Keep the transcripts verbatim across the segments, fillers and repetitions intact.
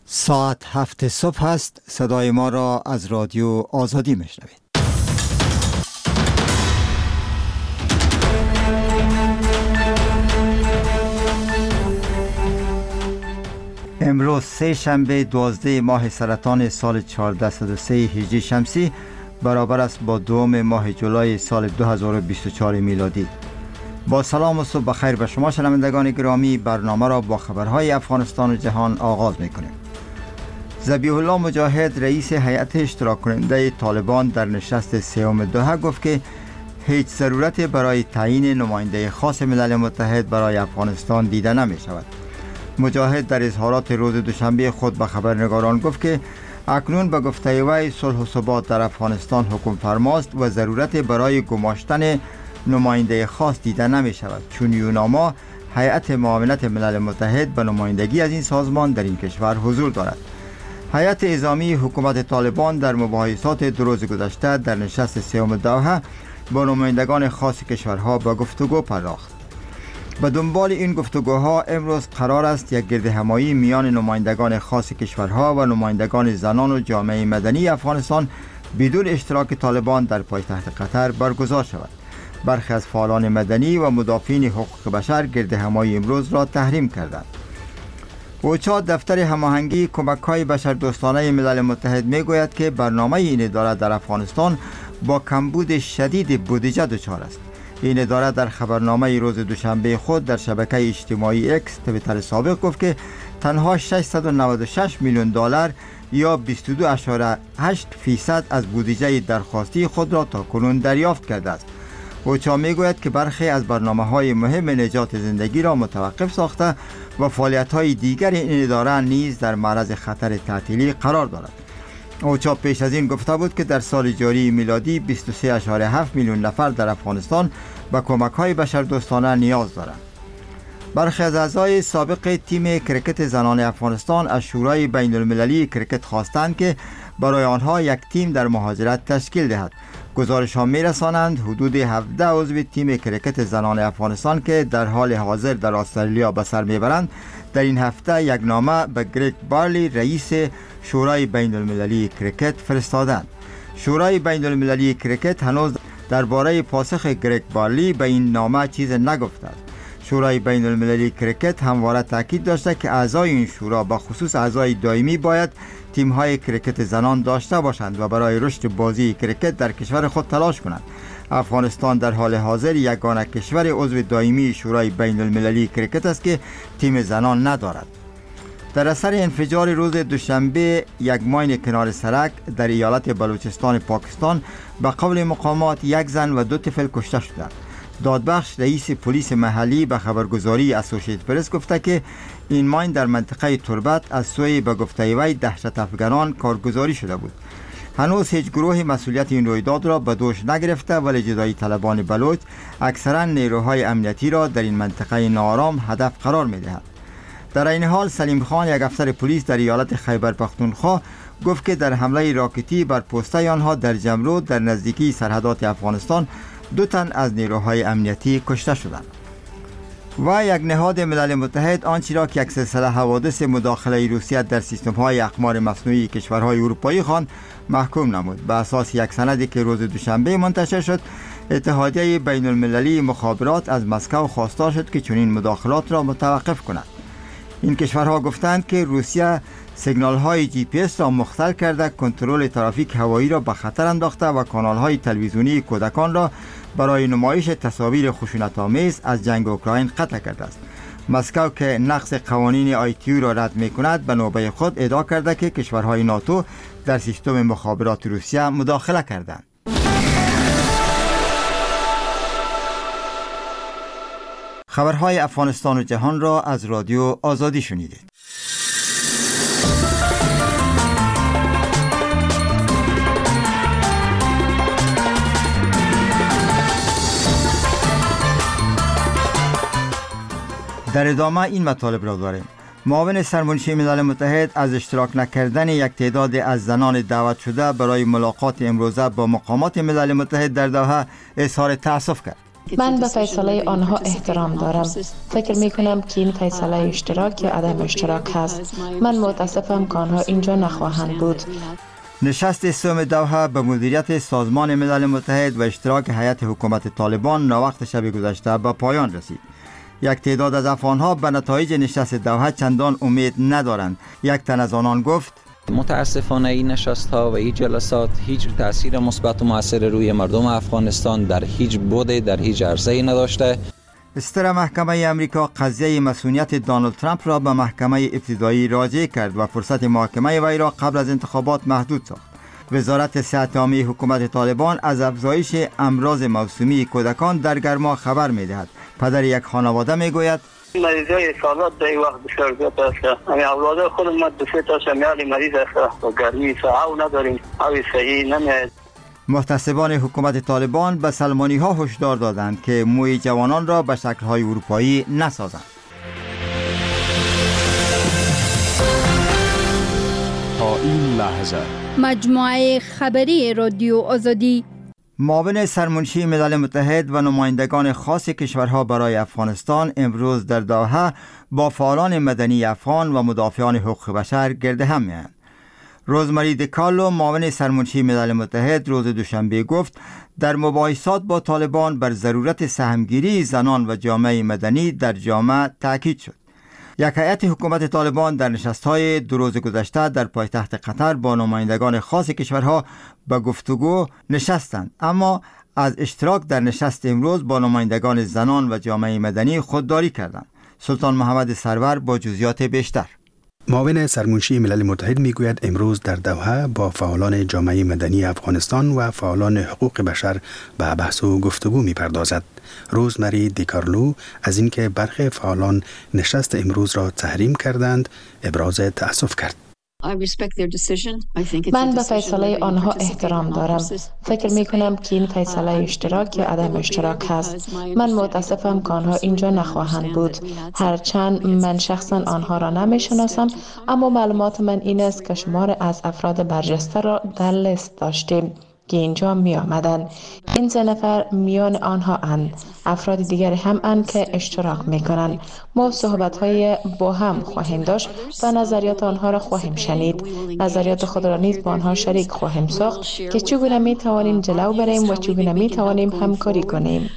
ساعت هفت صبح است. صدای ما را از رادیو آزادی میشنوید. امروز سه شنبه دوازده ماه سرطان سال چهارصد و سه هجری شمسی برابر است با دوم ماه جولای سال دو هزار و بیست و چهار میلادی. با سلام و صبح بخیر به شما شنوندگان گرامی، برنامه را با خبرهای افغانستان و جهان آغاز میکنیم. ذبیح الله مجاهد رئیس هیئت اشتراک کننده طالبان در نشست سوم دوحه گفت که هیچ ضرورت برای تعیین نماینده خاص ملل متحد برای افغانستان دیده نمی شود. مجاهد در اظهارات روز دوشنبه خود به خبرنگاران گفت که اکنون به گفته وی صلح و ثبات در افغانستان حکم فرماست و ضرورت برای گماشتن نماینده خاص دیده نمی شود، چون یوناما هیئت معاونت ملل متحد به نمایندگی از این سازمان در این کشور حضور دارد. هیئت نظامی حکومت طالبان در مباحثات دو روز گذشته در نشست سوم دوحه با نمایندگان خاص کشورها به گفتگو پرداخت. به دنبال این گفتگوها امروز قرار است یک گردهمایی میان نمایندگان خاص کشورها و نمایندگان زنان و جامعه مدنی افغانستان بدون اشتراک طالبان در پایتخت قطر برگزار شود. برخی از فعالان مدنی و مدافعین حقوق بشر گردهمایی امروز را تحریم کردند. اوچا دفتر هماهنگی کمک‌های بشردوستانه ملل متحد میگوید که برنامه این اداره در افغانستان با کمبود شدید بودجه دچار است. این اداره در خبرنامه روز دوشنبه خود در شبکه اجتماعی اکس توییتر سابق گفت که تنها ششصد و نود و شش میلیون دلار یا بیست و دو اشاره هشت فیصد از بودجه درخواستی خود را تاکنون دریافت کرده است. اوچا میگوید که برخی از برنامه‌های مهم نجات زندگی را متوقف ساخته و فعالیت‌های دیگر این اداره نیز در معرض خطر تعطیلی قرار دارد. اوچا پیش از این گفته بود که در سال جاری میلادی بیست و سه اشاره هفت میلیون نفر در افغانستان به کمک‌های بشردوستانه نیاز دارند. برخی از اعضای سابق تیم کرکت زنان افغانستان از شورای بین المللی کرکت خواستند که برای آنها یک تیم در مهاجرت تشکیل دهد. گزارش ها می رسانند حدود هفده عضو تیم کرکت زنان افغانستان که در حال حاضر در استرالیا به سر می برند در این هفته یک نامه به گرگ بارلی رئیس شورای بین المللی کرکت فرستادند. شورای بین المللی کرکت هنوز درباره پاسخ گرگ بارلی به این نامه چیز نگفته است. شورای بین المللی کرکت همواره تاکید داشته که اعضای این شورا به خصوص اعضای دائمی باید تیم‌های کرکت زنان داشته باشند و برای رشد بازی کرکت در کشور خود تلاش کنند. افغانستان در حال حاضر یگانه کشور عضو دائمی شورای بین المللی کرکت است که تیم زنان ندارد. در اثر انفجار روز دوشنبه یک ماین کنار سرک در ایالت بلوچستان پاکستان به قول مقامات یک زن و دو طفل کشته شدند. دادبخش رئیس پلیس محلی به خبرگزاری اسوسییتد پرس گفته که این ماین در منطقه تربت از سوی به گفته وی دهشت افغانان کارگزاری شده بود. هنوز هیچ گروه مسئولیت این رویداد را به دوش نگرفته، ولی جدایی طلبان بلوچ اکثرا نیروهای امنیتی را در این منطقه ناآرام هدف قرار می دهند. در این حال سلیم خان، یک افسر پلیس در ایالت خیبر پختونخوا، گفت که در حمله راکتی بر پسته آنها در جمرود در نزدیکی سرحدات افغانستان دو تن از نیروهای امنیتی کشته شدند. و یک نهاد ملل متحد آنچه را که یک سلسله حوادث مداخله روسیه در سیستم‌های اقمار مصنوعی کشورهای اروپایی خواند محکوم نمود. به اساس یک سندی که روز دوشنبه منتشر شد، اتحادیه بین المللی مخابرات از مسکو خواستار شد که چنین مداخلات را متوقف کند. این کشورها گفتند که روسیه سیگنال‌های جی پی اس را مختل کرده، کنترل ترافیک هوایی را به خطر انداخته و کانال‌های تلویزیونی کودکان را برای نمایش تصاویر خشونت‌آمیز از جنگ اوکراین قطع کرده است. مسکو که نقض قوانین آی تی یو را رد می‌کند، به نوبه خود ادعا کرده که کشورهای ناتو در سیستم مخابرات روسیه مداخله کردند. خبرهای افغانستان و جهان را از رادیو آزادی شنیدید. در ادامه این مطالب را داریم. معاون سرمنشی ملل متحد از اشتراک نکردن یک تعداد از زنان دعوت شده برای ملاقات امروزه با مقامات ملل متحد در دوحه اظهار تأسف کرد. من به فیصله آنها احترام دارم. فکر می کنم که این فیصله اشتراک یا عدم اشتراک هست. من متاسفم که آنها اینجا نخواهند بود. نشست سوم دوحه به مدیریت سازمان ملل متحد و اشتراک هیئت حکومت طالبان ناوقت شب گذشته به پایان رسید. یک تعداد از افغان‌ها به نتایج نشست دوحه چندان امید ندارند. یک تن از آنان گفت: متاسفانه این نشست‌ها و این جلسات هیچ تأثیر مثبت و مؤثر روی مردم افغانستان در هیچ بوده در هیچ عرصه‌ای نداشته. استر محکمه امریکا قضیه مسئولیت دانالد ترامپ را به محکمه ابتدایی راجع کرد و فرصت محاکمه وی را قبل از انتخابات محدود ساخت. وزارت صحت عامه حکومت طالبان از افزایش امراض موسومی کودکان در گرما خبر می‌دهد. پدر یک خانواده میگوید: مریضای سالات در این وقت بسیار زیاد است. امی اولاد خود ما دو سه تا شمیال مریض است و گرمی ساعو نداریم، اوی صحیح نمیاد. محتسبان حکومت طالبان به سلمانی ها هشدار دادند که موی جوانان را به شکل های اروپایی نسازند. تا این لحظه مجموعه خبری رادیو آزادی، معاون سرمنشی ملل متحد و نمایندگان خاص کشورها برای افغانستان امروز در دوحه با فعالان مدنی افغان و مدافعان حقوق بشر گرد هم می‌آیند. روزمری دیکارلو معاون سرمنشی ملل متحد روز دوشنبه گفت در مباحثات با طالبان بر ضرورت سهمگیری زنان و جامعه مدنی در جامعه تاکید شد. یک هیئت حکومت طالبان در نشست‌های دو روز گذشته در پایتخت قطر با نمایندگان خاص کشورها به گفتگو نشستند، اما از اشتراک در نشست امروز با نمایندگان زنان و جامعه مدنی خودداری کردند. سلطان محمد سرور با جزئیات بیشتر. معاون سرمنشی ملل متحد میگوید امروز در دوحه با فعالان جامعه مدنی افغانستان و فعالان حقوق بشر به بحث و گفتگو میپردازد. روزمری دیکارلو از اینکه برخی فعالان نشست امروز را تحریم کردند ابراز تأسف کرد. من به فیصله آنها احترام دارم. فکر می کنم که این فیصله اشتراک یا عدم اشتراک هست. من متاسفم که آنها اینجا نخواهند بود. هرچند من شخصا آنها را نمی شناسم، اما معلومات من این است که شمار از افراد برجسته را در لیست داشتیم که اینجا می آمدند. این سه نفر میان آنها اند. افراد دیگر هم اند که اشتراک می کنند. ما صحبت های با هم خواهیم داشت و نظریات آنها را خواهیم شنید. نظریات خود را نیز با آنها شریک خواهیم ساخت که چگونه می توانیم جلو بریم و چگونه می توانیم همکاری کنیم.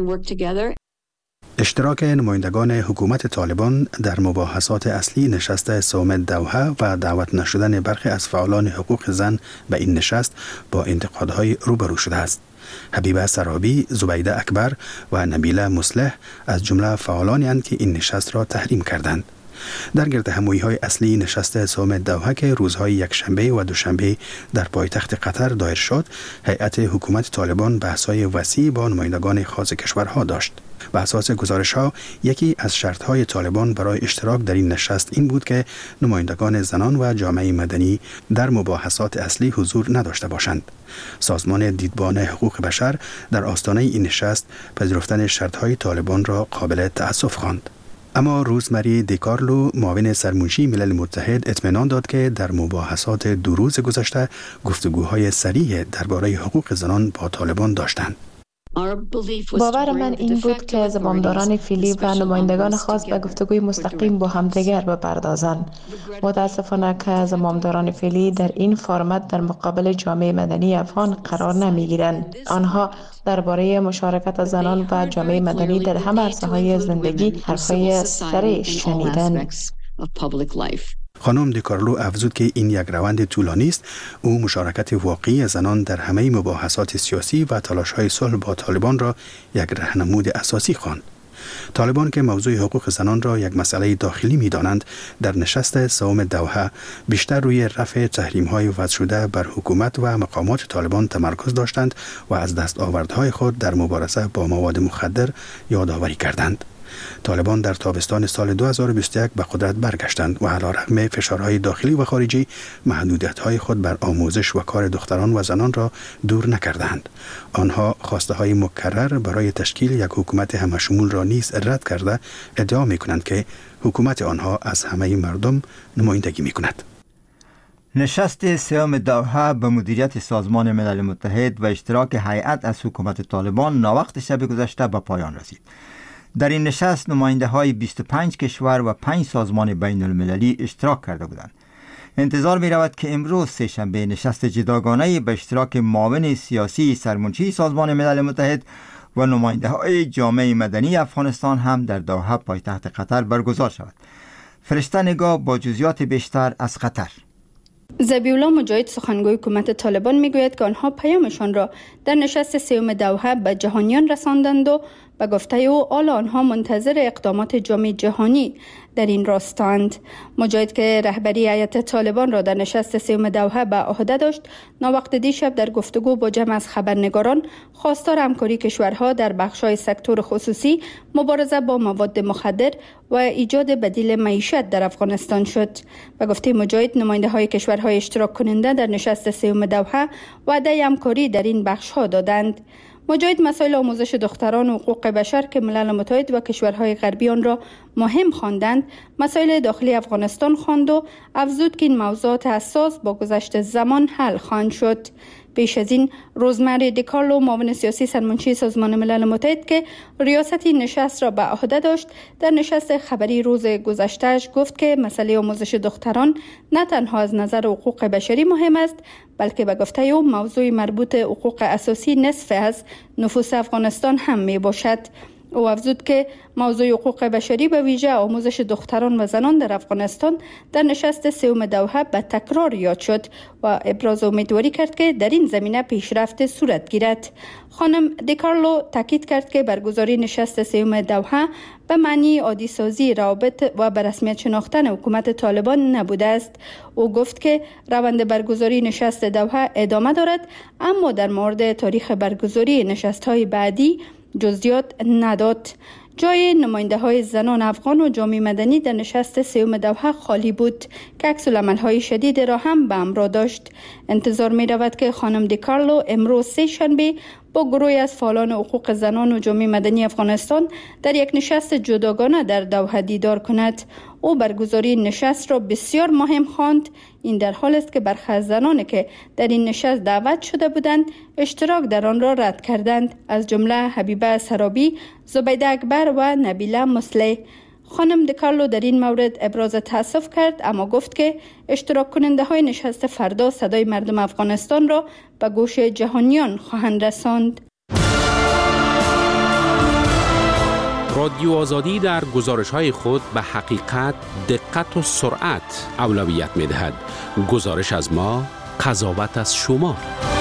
اشتراک نمایندگان حکومت طالبان در مباحثات اصلی نشست سوم دوحه و دعوت نشدن برخی از فعالان حقوق زن به این نشست با انتقادهای روبرو شده است. حبیبه سرابی، زبیده اکبر و نبیله مصلح از جمله فعالانی اند که این نشست را تحریم کردند. در گرد همایی های اصلی نشست سوم دوحه که روزهای یکشنبه و دوشنبه در پایتخت قطر دایر شد، هیئت حکومت طالبان بحث‌های وسیع با نمایندگان خاص کشورها داشت. بر اساس گزارش‌ها یکی از شرط‌های طالبان برای اشتراک در این نشست این بود که نمایندگان زنان و جامعه مدنی در مباحثات اصلی حضور نداشته باشند. سازمان دیدبان حقوق بشر در آستانه این نشست پذیرفتن شرط‌های طالبان را قابل تأسف خواند. اما روزمری دیکارلو معاون سرمنشی ملل متحد اطمینان داد که در مباحثات دو روز گذشته گفتگوهای صریح درباره حقوق زنان با طالبان داشتند. باور من این بود که زمامداران فعلی و نمایندگان خاص به گفتگوی مستقیم با همدیگر بپردازند. متاسفانه که زمامداران فعلی در این فرمت در مقابل جامعه مدنی افغان قرار نمیگیرند. آنها درباره مشارکت زنان و جامعه مدنی در همه عرصه‌های زندگی حرفای صریح شنیدند. خانم دیکارلو افزود که این یک روند طولانی است. او مشارکت واقعی زنان در همه مباحثات سیاسی و تلاش‌های صلح با طالبان را یک راهنمود اساسی خواند. طالبان که موضوع حقوق زنان را یک مسئله داخلی می‌دانند، در نشست سوم دوحه بیشتر روی رفع تحریم‌های وضع شده بر حکومت و مقامات طالبان تمرکز داشتند و از دستاوردهای خود در مبارزه با مواد مخدر یادآوری کردند. طالبان در تابستان سال دو هزار و بیست و یک به قدرت برگشتند و علیرغم فشارهای داخلی و خارجی محدودیت‌های خود بر آموزش و کار دختران و زنان را دور نکردند. آنها خواسته‌های مکرر برای تشکیل یک حکومت همشمول را نیز رد کرده ادعا می‌کنند که حکومت آنها از همه مردم نمایندگی می‌کند. نشست سوم دوحه به مدیریت سازمان ملل متحد و اشتراک هیئت از حکومت طالبان ناوقت شب گذشته به پایان رسید. در این نشست نماینده های بیست و پنج کشور و پنج سازمان بین المللی اشتراک کرده بودند. انتظار می رود که امروز سه شنبه نشست جداگانه به اشتراک معاون سیاسی سرمنشی سازمان ملل متحد و نماینده های جامعه مدنی افغانستان هم در دوحه پایتخت قطر برگزار شود. فرشته نگاه با جزئیات بیشتر از قطر. ذبیحالله مجاهد سخنگوی حکومت طالبان میگوید که آنها پیامشان را در نشست سوم دوحه به جهانیان رساندند و به گفته او حال آنها منتظر اقدامات جامعه جهانی در این راستند. مجاهد که رهبری هیئت طالبان را در نشست سوم دوحه به عهده داشت، ناوقت دیشب در گفتگو با جمع از خبرنگاران خواستار همکاری کشورها در بخش‌های سکتور خصوصی، مبارزه با مواد مخدر و ایجاد بدیل معیشت در افغانستان شد. به گفته مجاهد، نماینده‌های کشورهای اشتراک کننده در نشست سوم دوحه وعده همکاری در این بخش‌ها دادند. مجاهد مسائل آموزش دختران و حقوق بشر که ملل متحد و کشورهای غربی آن را مهم خواندند، مسائل داخلی افغانستان خواند و افزود که این موضوعات حساس با گذشت زمان حل خواهند شد. پیش از این روزمری دیکارلو، معاون سیاسی سرمنشی سازمان ملل متحد که ریاست این نشست را به عهده داشت، در نشست خبری روز گذشتهش گفت که مسئله آموزش دختران نه تنها از نظر حقوق بشری مهم است، بلکه به گفته او موضوع مربوط حقوق اساسی نصف از نفوس افغانستان هم می باشد. او افزود که موضوع حقوق بشری به ویژه آموزش دختران و زنان در افغانستان در نشست سوم دوحه به تکرار یاد شد و ابراز امیدواری کرد که در این زمینه پیشرفت صورت گیرد. خانم دیکارلو تاکید کرد که برگزاری نشست سوم دوحه به معنی عادی سازی روابط و به رسمیت شناختن حکومت طالبان نبوده است. او گفت که روند برگزاری نشست دوحه ادامه دارد، اما در مورد تاریخ برگزاری نشست‌های بعدی جزئیات نداد. جای نماینده های زنان افغان و جامعه مدنی در نشست سوم دوحه خالی بود که عکس‌العمل‌های شدید را هم به همراه داشت. انتظار می رود که خانم دیکارلو امروز سه شنبه با گروهی از فعالان حقوق زنان و جامعه مدنی افغانستان در یک نشست جداگانه در دوحه دیدار کند. او برگزاری نشست را بسیار مهم خواند. این در حال است که برخی از زنانی که در این نشست دعوت شده بودند اشتراک در آن را رد کردند، از جمله حبیبه سرابی، زبیده اکبر و نبیله مسلح. خانم دیکارلو در این مورد ابراز تأسف کرد، اما گفت که اشتراک کننده های نشست فردا صدای مردم افغانستان را به گوش جهانیان خواهند رساند. رادیو آزادی در گزارش‌های خود به حقیقت، دقت و سرعت اولویت می‌دهد. گزارش از ما، قضاوت از شما.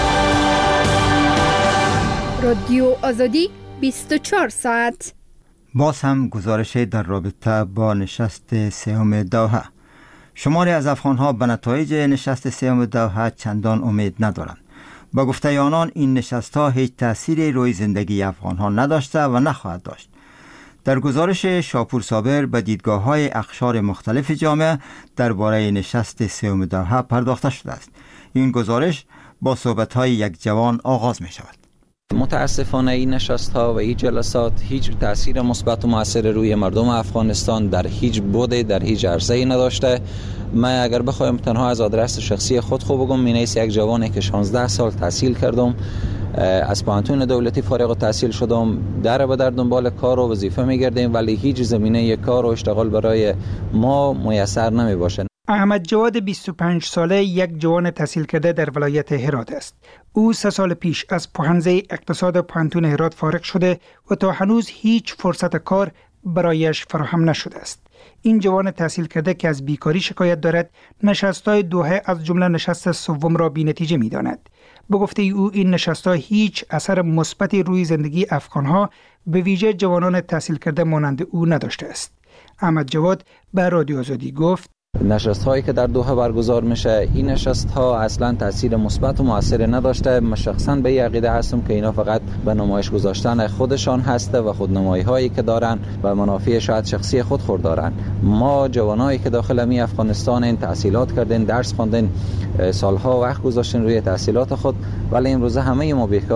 رادیو آزادی بیست و چهار ساعت. باز هم گزارش در رابطه با نشست سوم دوحه. شماری از افغان‌ها به نتایج نشست سوم دوحه چندان امید ندارند. با گفته آنان این نشست‌ها هیچ تأثیری روی زندگی افغان‌ها نداشته و نخواهد داشت. در گزارش شاپور صابر به دیدگاه‌های اقشار مختلف جامعه درباره نشست سوم دوحه پرداخته شده است. این گزارش با صحبت‌های یک جوان آغاز می‌شود. متاسفانه این نشست ها و این جلسات هیچ تاثیر مثبت و مؤثر روی مردم افغانستان در هیچ بوده در هیچ عرصه‌ای نداشته. من اگر بخوایم تنها از آدرس شخصی خود خو بگم، من یک جوانی که شانزده سال تحصیل کردم، از پانتون دولتی فارغ التحصیل شدم، در به در دنبال کار و وظیفه میگردیم، ولی هیچ زمینه کار و اشتغال برای ما میسر نمی باشه. احمد جواد بیست و پنج ساله یک جوان تحصیل کرده در ولایت هرات است. او سه سال پیش از پوهنځی اقتصاد پانتون هرات فارغ شده و تا هنوز هیچ فرصت کار برایش فراهم نشده است. این جوان تحصیل کرده که از بیکاری شکایت دارد، نشست‌های دوحه از جمله نشست سوم را بی‌نتیجه می‌داند. به گفته او این نشست‌ها هیچ اثر مثبتی روی زندگی افغان‌ها به ویژه جوانان تحصیل کرده مانند او نداشته است. احمد جواد به رادیو آزادی گفت: نشست هایی که در دوحه برگزار میشه، این نشست ها اصلا تاثیر مثبت و مؤثر نداشته. من شخصا به این عقیده هستم که اینا فقط به نمایش گذاشتن خودشان هسته و خودنمایی هایی که دارن و منافع شاید شخصی خود خور دارن. ما جوانایی که داخل می افغانستان این تحصیلات کردن، درس خواندن، سالها وقت گذاشتن روی تحصیلات خود، ولی امروز همه ما بیکاریم.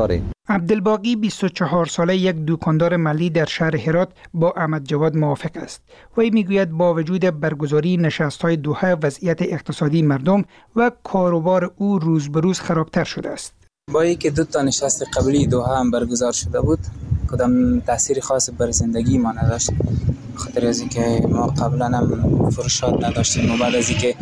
عبدالباقی بیست و چهار ساله یک دکاندار محلی در شهر هرات با احمد جواد موافق است. وی میگوید با وجود برگزاری نشست‌های دوحه وضعیت اقتصادی مردم و کاروبار او روز به روز خرابتر شده است. با اینکه دو تا نشست قبلی دوحه هم برگزار شده بود، کدام تأثیر خاص بر زندگی ما نداشت، خاطر از اینکه ما قبلا هم فروشات نداشتیم و بعد از اینکه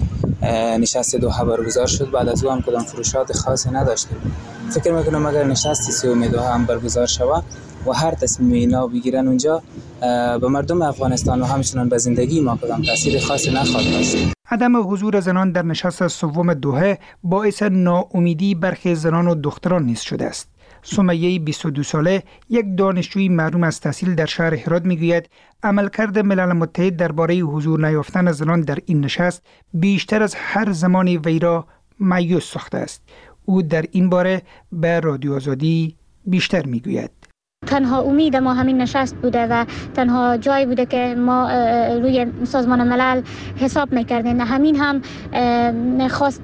نشست دوحه برگزار شد بعد از او هم کدام فروشات خاصی نداشتیم. فکر میکنم اگر نشست سوم دوحه هم برگزار شود و هر تصمیم اینا بگیرن اونجا، به مردم افغانستان و همچنان به زندگی ما کدام تأثیر خاصی نخواهد داشت. عدم حضور زنان در نشست سوم دوحه باعث ناامیدی برخی زنان و دختران نیز شده است. سمیه بیست و دو ساله یک دانشجوی محروم از تحصیل در شهر هرات میگوید عملکرد ملل متحد درباره حضور نیافتن زنان در این نشست بیشتر از هر زمانی وی را مایوس ساخته است. او در این باره به رادیو آزادی بیشتر میگوید. تنها امید ما همین نشست بوده و تنها جایی بوده که ما روی سازمان ملل حساب میکردیم. همین هم خواست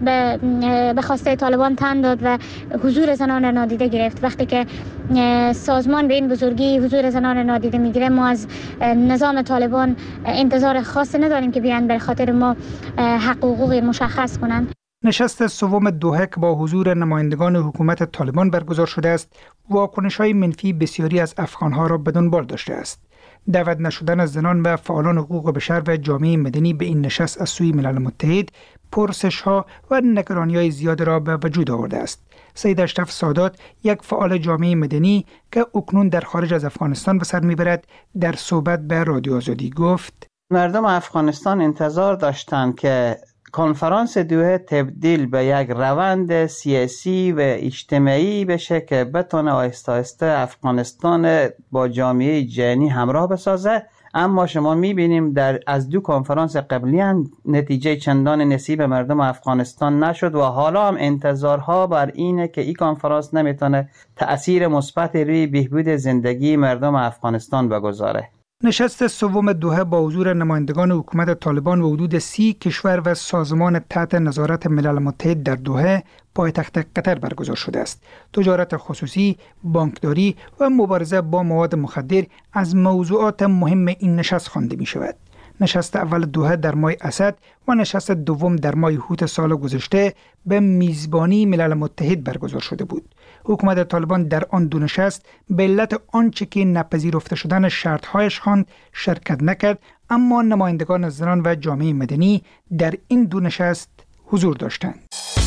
به خواسته طالبان تن داد و حضور زنان را نادیده گرفت. وقتی که سازمان به این بزرگی حضور زنان را نادیده میگیره، ما از نظام طالبان انتظار خاصی نداریم که بیان به خاطر ما حق و حقوق مشخص کنند. نشست سوم دوحه که با حضور نمایندگان حکومت طالبان برگزار شده است، واکنش‌های منفی بسیاری از افغان‌ها را به دنبال داشته است. دعوت نشدن از زنان و فعالان حقوق بشر و جامعه مدنی به این نشست از سوی ملل متحد پرسش‌ها و نگرانی‌های زیاد را به وجود آورده است. سید اشرف سادات، یک فعال جامعه مدنی که اکنون در خارج از افغانستان به سر می‌برد، در صحبت به رادیو آزادی گفت: مردم افغانستان انتظار داشتند که کنفرانس دوحه تبدیل به یک روند سیاسی و اجتماعی بشه که بتونه آهسته آهسته افغانستان با جامعه جهانی همراه بسازه، اما شما میبینیم در از دو کنفرانس قبلی هم نتیجه چندان نصیب مردم افغانستان نشد و حالا هم انتظارها بر اینه که این کنفرانس نمیتونه تأثیر مثبت روی بهبود زندگی مردم افغانستان بگذاره. نشست سوم دوحه با حضور نمایندگان حکومت طالبان و حدود سی کشور و سازمان تحت نظارت ملل متحد در دوحه پایتخت قطر برگزار شده است. تجارت خصوصی، بانکداری و مبارزه با مواد مخدر از موضوعات مهم این نشست خوانده می شود. نشست اول دوحه در ماه اسد و نشست دوم در ماه هوت سال گذشته به میزبانی ملل متحد برگزار شده بود. حکومت طالبان در آن دو نشست به علت آنچه که نپذیرفته شدن شرط‌هایش خواند شرکت نکرد، اما نمایندگان زنان و جامعه مدنی در این دو نشست حضور داشتند.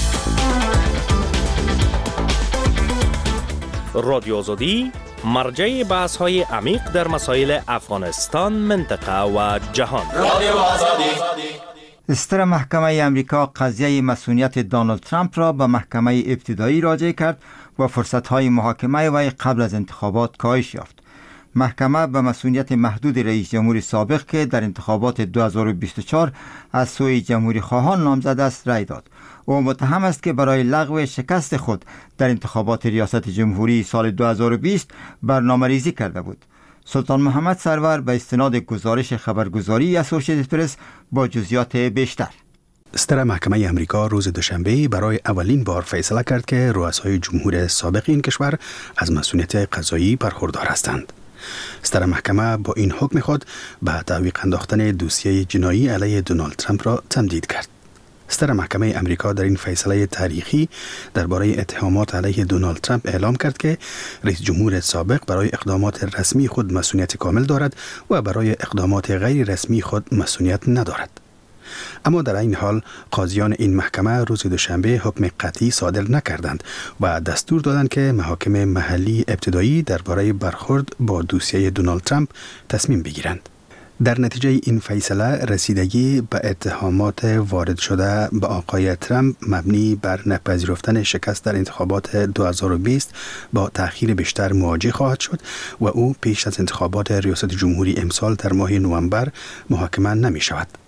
رادیو آزادی مرجع بحث‌های عمیق در مسائل افغانستان، منطقه و جهان. رادیو آزادی. ستر محکمه امریکا قضیه مسئولیت دونالد ترامپ را به محکمه ابتدایی راجع کرد و فرصت‌های محاکمه وی قبل از انتخابات کاهش یافت. محکمه به مسئولیت محدود رئیس جمهور سابق که در انتخابات دو هزار و بیست و چهار از سوی جمهوری خواهان نامزد است رأی داد. او متهم است که برای لغو شکست خود در انتخابات ریاست جمهوری سال دو هزار و بیست برنامه‌ریزی کرده بود. سلطان محمد سرور به استناد گزارش خبرگزاری اسوسییتد پرس با جزئیات بیشتر. ستر محکمه امریکا روز دوشنبه برای اولین بار فیصله کرد که رؤسای جمهور سابق این کشور از مسئولیت قضایی برخوردار هستند. ستر محکمه با این حکم خود به تعویق انداختن دوسیه جنایی علیه دونالد ترامپ را تمدید کرد. ستر محکمه امریکا در این فیصله تاریخی درباره اتهامات علیه دونالد ترامپ اعلام کرد که رئیس جمهور سابق برای اقدامات رسمی خود مسئولیت کامل دارد و برای اقدامات غیر رسمی خود مسئولیت ندارد. اما در این حال قاضیان این محکمه روز دوشنبه حکم قطعی صادر نکردند و دستور دادند که محاکم محلی ابتدایی درباره برخورد با دوسیه دونالد ترامپ تصمیم بگیرند. در نتیجه این فیصله رسیدگی به اتهامات وارد شده به آقای ترامپ مبنی بر نپذیرفتن شکست در انتخابات دو هزار و بیست با تأخیر بیشتر مواجه خواهد شد و او پیش از انتخابات ریاست جمهوری امسال در ماه نوامبر محاکمه نمی شود.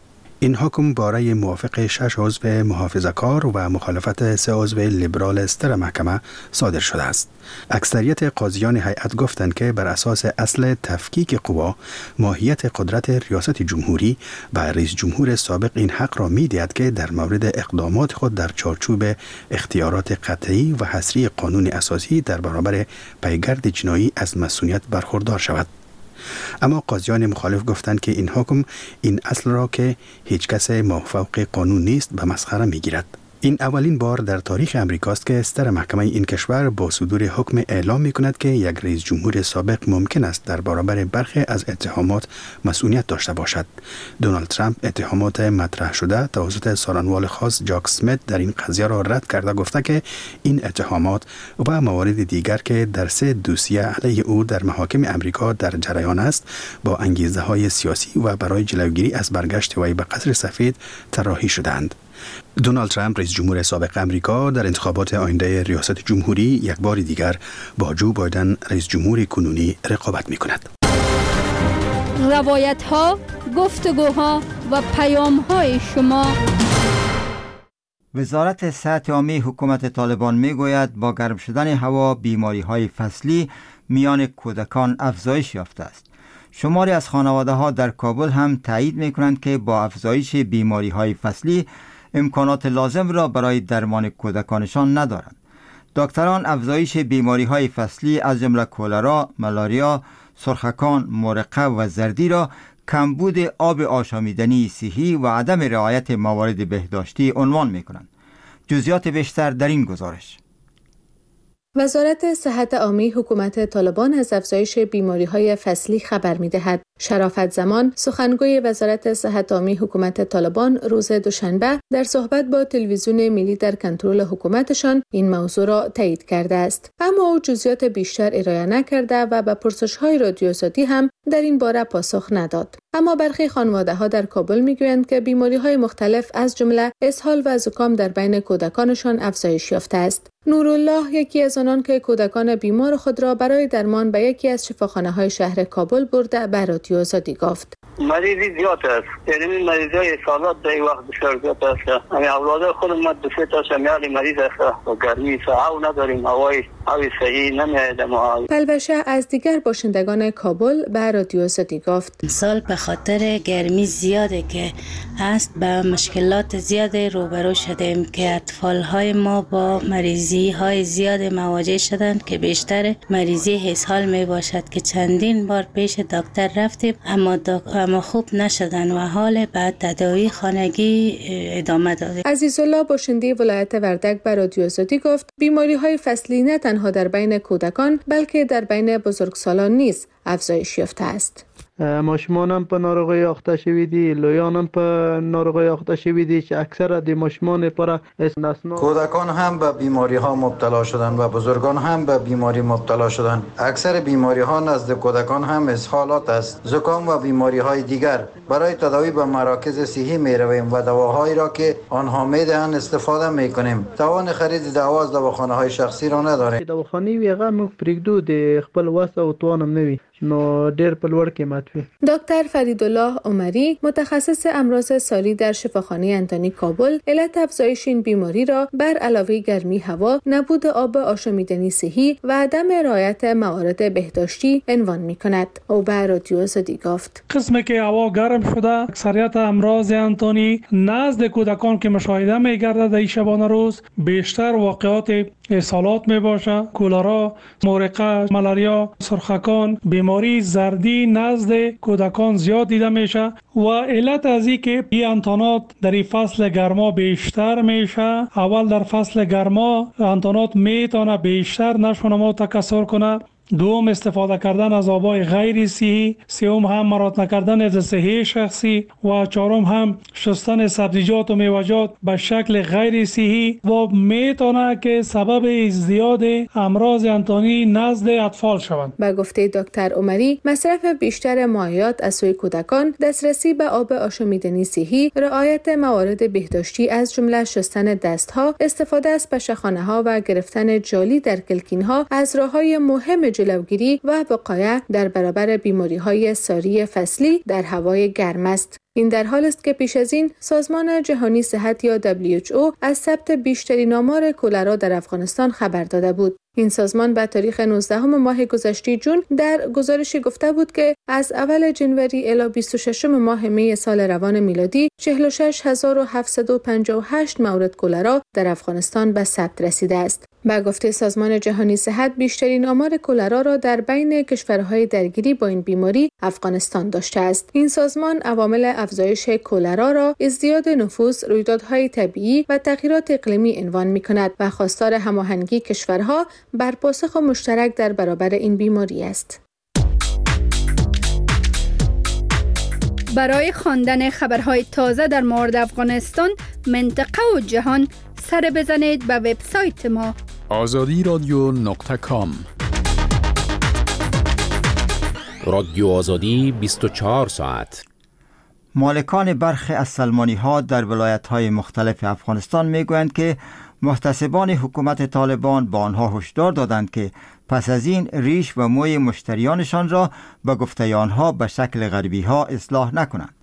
این حکم باره موافق شش عضو محافظه‌کار و مخالفت سه عضو لیبرال استر محکمه صادر شده است. اکثریت قاضیان هیئت گفتند که بر اساس اصل تفکیک قوا، ماهیت قدرت ریاست جمهوری و رئیس جمهور سابق این حق را می‌دهد که در مورد اقدامات خود در چارچوب اختیارات قطعی و حصری قانون اساسی در برابر پیگرد جنایی از مسئولیت برخوردار شود. اما قاضیان مخالف گفتند که این حکم این اصل را که هیچ کس مافوق قانون نیست به مسخره میگیرد. این اولین بار در تاریخ امریکاست که استر محکمه این کشور با صدور حکم اعلام می کند که یک رئیس جمهور سابق ممکن است در برابر برخی از اتهامات مسئولیت داشته باشد. دونالد ترامپ اتهامات مطرح شده توسط سارنوال خاص جاک اسمیت در این قضیه را رد کرده، گفته که این اتهامات و موارد دیگر که در سه دوسیه علیه او در محاکم امریکا در جریان است با انگیزه های سیاسی و برای جلوگیری از برگشت وی به قصر سفید طراحی شدند. دونالد ترامپ رئیس جمهور سابق امریکا در انتخابات آینده ریاست جمهوری یک بار دیگر با جو بایدن رئیس جمهور کنونی رقابت می کند. روایت ها، گفتگوها و پیام های شما. وزارت صحت عامه حکومت طالبان می گوید با گرم شدن هوا بیماری های فصلی میان کودکان افزایش یافته است. شماری از خانواده ها در کابل هم تایید می کنند که با افزایش بیماری های فصلی امکانات لازم را برای درمان کودکانشان ندارند. دکتران افزایش بیماری های فصلی از جمله کولرا، ملاریا، سرخکان، مرقه و زردی را کمبود آب آشامیدنی صحی و عدم رعایت موارد بهداشتی عنوان می کنند. جزئیات بیشتر در این گزارش. وزارت صحت عامه حکومت طالبان از افزایش بیماری‌های فصلی خبر می‌دهد. شرافت زمان، سخنگوی وزارت صحت عامه حکومت طالبان، روز دوشنبه در صحبت با تلویزیون ملی در کنترل حکومتشان این موضوع را تایید کرده است. اما او جزئیات بیشتر ارائه نکرده و به پرسش‌های رادیوزادی هم در این باره پاسخ نداد. اما برخی خانواده‌ها در کابل می‌گویند که بیماری‌های مختلف از جمله اسهال و زکام در بین کودکانشان افزایش یافته است. نورالله یکی از آنان که کودکان بیمار خود را برای درمان به یکی از شفاخانه‌های شهر کابل برده به رادیو آزادی گفت. مریضی زیاد است، یعنی مریضی های سالات در این وقت بسیار زیاد است. همین اولاد خود ما دو سه تاش میالی مریض است و گرمی ساعو نداریم، هوای هوای صحیح نمیاد ما. پلوشه از دیگر باشندگان کابل به رادیو آزادی گفت. سال به خاطر گرمی زیاده که است به مشکلات زیاد روبرو شدیم که اطفال‌های ما با مریضی های زیاد مواجه شدند که بیشتر مریضی اسهال می باشد که چندین بار پیش دکتر رفتیم اما دک... اما خوب نشدن و حال بعد تداوی خانگی ادامه داده. عزیزالله باشنده ولایت وردک به رادیو آزادی گفت بیماری های فصلی نه تنها در بین کودکان بلکه در بین بزرگسالان نیز افزایش یافته است. ماشومان په ناروغي اخته شوي دي، لویان هم په ناروغي اخته شوي دي چې اکثر د ماشومان پر اسناسنا. کودکان هم به بیماری ها مبتلا شدند و بزرگان هم به بیماری مبتلا شدند. اکثر بیماری ها نزد کودکان هم اسهالات است، زکام و بیماری های دیگر. برای تداوی به مراکز صحی می رویم و دواهایی را که آنها می دهند استفاده می کنیم. توان خرید دوا از دواخانه های شخصی را نداریم. دواخانه ویغه موږ پرېږدو د خپل وس او توانم نه وي نو ډېر په لوړ قیمت وي. دکتر فریدالله عمری متخصص امراض ساری در شفاخانه انتونی کابل علت افزایش این بیماری را بر علاوه گرمی هوا، نبود آب آشامیدنی صحی و عدم رعایت موارد بهداشتی عنوان می‌کند. او به رادیو آزادی گفت. قسمی که هوا گرم شده اکثریت امراض انتونی نزد کودکان که مشاهده می‌گردد در شبانه روز بیشتر واقعات اسهالات می باشه، کولرا، مرقه، ملاریا، سرخکان، بیماری زردی نزد کودکان زیاد دیده میشه و علت از این که این انتانات در این فصل گرما بیشتر میشه. اول در فصل گرما انتانات میتونه بیشتر نشو نما تکثر کنه، دوم استفاده کردن از آبای غیر صحی، سوم هم مراد نکردن از صحی شخصی و چهارم هم شستن سبزیجات و میوه‌جات به شکل غیر صحی و میتونه که سبب ازدیاد امراض انتانی نزد اطفال شوند. با گفته دکتر عمری مصرف بیشتر مایعات از سوی کودکان، دسترسی به آب آشامیدنی صحی، رعایت موارد بهداشتی از جمله شستن دستها، استفاده از پشه‌خانه‌ها و گرفتن جالی در کلکین‌ها از راه‌های مهم جلوگیری و وقایه در برابر بیماری‌های ساری فصلی در هوای گرم است. این در حال است که پیش از این سازمان جهانی صحت یا دبلیو اچ او از ثبت بیشترین آمار کولرا در افغانستان خبر داده بود. این سازمان به تاریخ نوزدهم ماه گذشته جون در گزارشی گفته بود که از اول جنوری الی بیست و ششم ماه می سال روان میلادی چهل و شش هزار و هفتصد و پنجاه و هشت مورد کولرا در افغانستان به ثبت رسیده است. با گفته سازمان جهانی صحت بیشترین آمار کولرا را در بین کشورهای درگیری با این بیماری افغانستان داشته است. این سازمان عوامل افزایش کولرا را ازدیاد نفوس، رویدادهای طبیعی و تغییرات اقلیمی عنوان می‌کند و خواستار هماهنگی کشورها بر پاسخ مشترک در برابر این بیماری است. برای خواندن خبرهای تازه در مورد افغانستان، منطقه و جهان سر بزنید به وبسایت ما آزادی رادیو نقطه کام. رادیو آزادی بیست و چهار ساعت. مالکان برخی از سلمانی ها در ولایت های مختلف افغانستان می گویند که محتسبان حکومت طالبان با آنها هشدار دادند که پس از این ریش و موی مشتریانشان را به گفته آنها به شکل غربی ها اصلاح نکنند.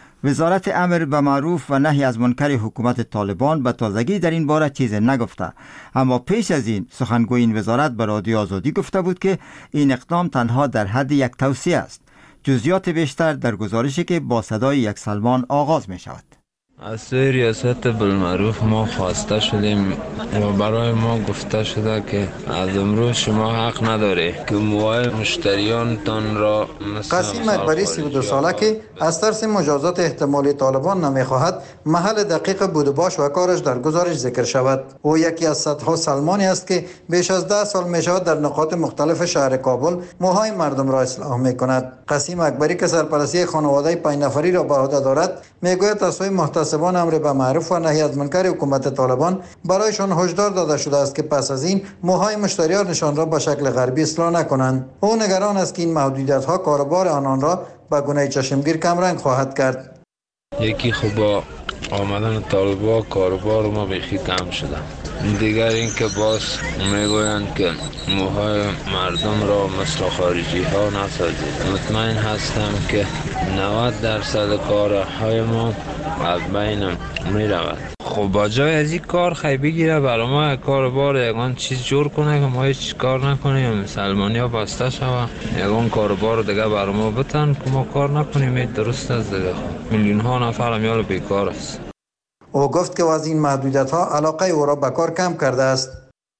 وزارت امر به معروف و نهی از منکر حکومت طالبان به تازگی در این باره چیز نگفته، اما پیش از این سخنگوی این وزارت به رادیو آزادی گفته بود که این اقدام تنها در حد یک توصیه است. جزئیات بیشتر در گزارشی که با صدای یک سلمان آغاز می شود. از سوی ریاست بالمعروف ما خواسته شدیم و برای ما گفته شده که از امروز شما حق نداره که موهای مشتریانتان را قاسم اکبری سی و دو ساله که از ترس مجازات احتمالی طالبان نمیخواهد محل دقیق بود و باش و کارش در گزارش ذکر شود. او یکی از صدها سلمانی است که بیش از ده سال می شود در نقاط مختلف شهر کابل موهای مردم را اصلاح می کند. قاسم اکبری که سرپرستی خانواده پنج نفری را به عهده دارد میگوید از سوی محتسبان امر به معروف و نهی از منکر حکومت طالبان برایشان هشدار داده شده است که پس از این موهای مشتریانشان را به شکل غربی اصلاح نکنند. او نگران است که این محدودیت ها کاروبار آنان را به گونه چشمگیر کم رنگ خواهد کرد. یکی خوبا آمدن طالبا کاروبار ما بیخی کم شده. دیگر این که باز میگویند که موهای مردم را مثل خارجی ها نسازید. مطمئن هستم که نود درصد کارهای ما از بین می رود. خب با جای از این کار خیلی بگیره برای ما کاربار یکان چیز جور کنه که ما هیچ کار نکنیم، سلمانی ها بسته شود، یکان کاربار دیگه برای ما بتن که ما کار نکنیم. درست است دیگه، میلیون ها نفر همیال بیکار است. او گفت که از این محدودیت ها علاقه او را به کار کم کرده است.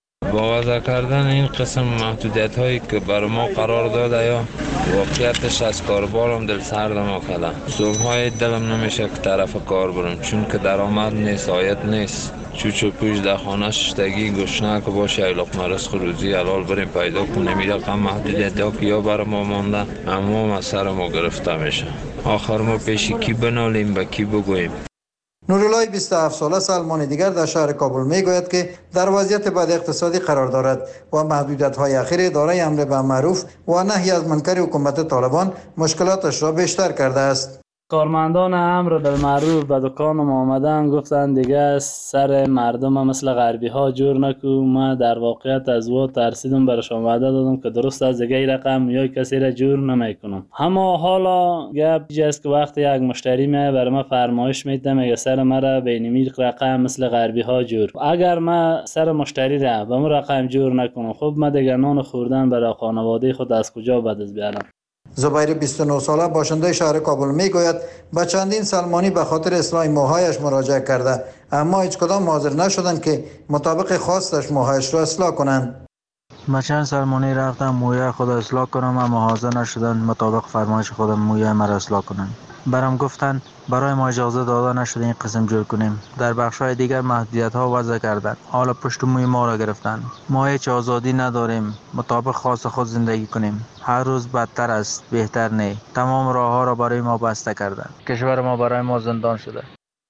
با وضع کردن این قسم محدودیت هایی که برای ما قرار داده یا واقعیتش از کاربارم دل سرد ما کردم. صبح های دلم نمیشه که طرف کار برم چون که درآمد نیست، عاید نیست. چوچ و پوش در خانه ششتگی گشنه که باشه لقمه رزق روزی حلال بریم پیدا کنیم. این رقم محدودیت ها که یا برای ما مانده اما از سر ما گرفته میشه. آخر ما پیش کی بنالیم به کی بگوییم؟ نورالله بیست و هفت ساله سلمان دیگر در شهر کابل میگوید که در وضعیت بد اقتصادی قرار دارد و محدودیت‌های اخیر اداره امر به معروف و نهی از منکر حکومت طالبان مشکلاتش را بیشتر کرده است. کارمندان امر بالمعروف به دکان ما آمدن گفتن دیگه سر مردم مثل غربی ها جور نکو. ما در واقعیت از او ترسیدم برشان وعده دادم که درست از دیگه رقم یا کسی را جور نمیکنم. اما حالا گپ جاست که وقتی یک مشتری میاد برای ما فرمایش میده میگه سر مرا بینمی رقم مثل غربی ها جور. اگر ما سر مشتری را به اون رقم جور نکنم خب ما دیگه نان خوردن برای خانواده خود از کجا بدز بیارم؟ زبیر بیست و نه ساله باشنده شهر کابل میگوید به چندین سلمانی به خاطر اصلاح موهایش مراجعه کرده اما هیچ کدام حاضر نشدند که مطابق خواستش موهایش را اصلاح کنند. ما چند سلمانی رفتم موی خود اصلاح کنم اما حاضر نشدند مطابق فرمایش خودم موی مرا اصلاح کنند. برام گفتن برای ما اجازه داده نشده این قسم جور کنیم. در بخش‌های دیگر محدودیت ها وضع کردند. حالا پشت موی ما را گرفتند. ما هیچ آزادی نداریم مطابق خواست خود زندگی کنیم. هر روز بدتر است، بهتر نه. تمام راه ها را برای ما بسته کردند. کشور ما برای ما زندان شده.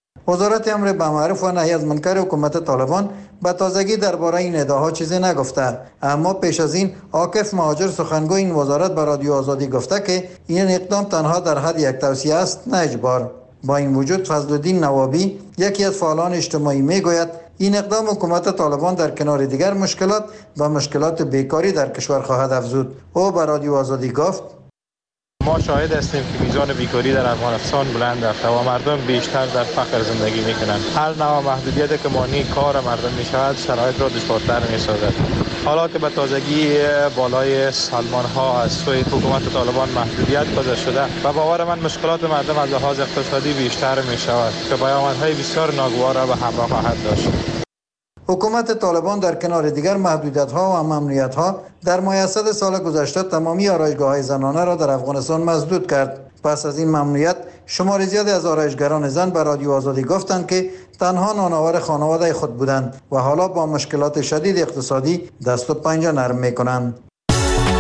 وزارت امر به معروف و نهی از منکر حکومت طالبان به تازگی درباره این ادعاها چیزی نگفته، اما پیش از این عاکف مهاجر سخنگوی این وزارت به رادیو آزادی گفته که این اقدام تنها در حد یک توصیه است نه اجبار. با این وجود فضل الدین نوابی یکی از فعالان اجتماعی میگوید این اقدام حکومت طالبان در کنار دیگر مشکلات و مشکلات بیکاری در کشور خواهد افزود. او به رادیو آزادی گفت ما شاهد هستیم که میزان بیکاری در افغانستان بلند رفته و مردم بیشتر در فقر زندگی میکنند. هر نوع محدودیت که مانع کار مردم میشود شرایط را دشوارتر میسازد. حالا که به تازگی بالای سلمان ها از سوی حکومت طالبان محدودیت گذاشته شده و باور من مشکلات مردم از لحاظ اقتصادی بیشتر می شود که پیامدهای بسیار ناگوار را به همراه خواهد داشت. حکومت طالبان در کنار دیگر محدودیت‌ها و ممنوعیت‌ها در مایحصد سال گذشته تمامی آرایشگاه‌های زنانه را در افغانستان مسدود کرد. پس از این ممنوعیت شمار زیادی از آرایشگران زن به رادیو آزادی گفتند که تنها نانآور خانواده خود بودند و حالا با مشکلات شدید اقتصادی دست و پنجه نرم می‌کنند.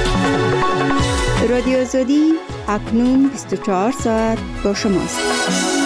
رادیو آزادی اکنون بیست و چهار ساعت با شماست.